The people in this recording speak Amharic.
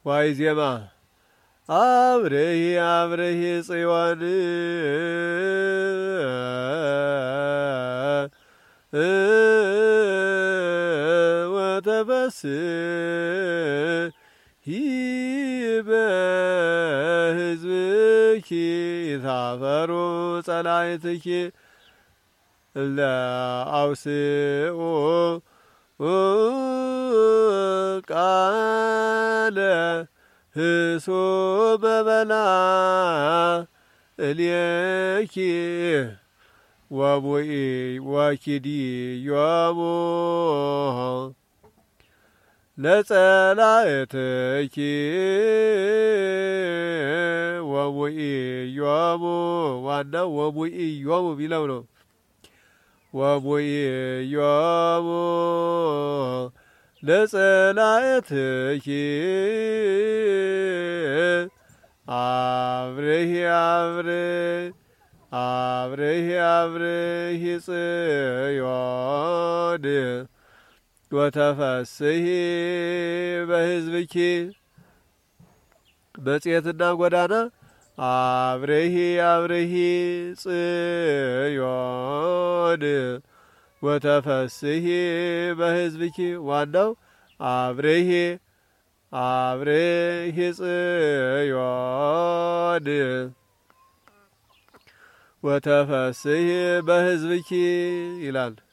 ዋይ ዜማ አብረሂ አብረሂ ጽዮን ወተፈስሒ በሕዝብኪ ታፈሩ ጸላእትኪ ለአውስኡ ቃለ ህሶ በበላ እልየኪ ወቡኢ ወኪዲ ዮሙ ለጸላእትኪ ወቡኢ ዮሙ ዋናው ወቡኢ ዮሙ ቢለው ነው። ወቡኢ ዮሙ ለጸላእትኪ አብረሂ አብረሂ ጽዮን ወተፈስሒ በሕዝብኪ መጽሔትና ጎዳና አብረሂ ጽዮን ወተፈስሒ በሕዝብኪ ዋናው አብረሂ ጽዮን ወተፈስሒ በሕዝብኪ ይላል።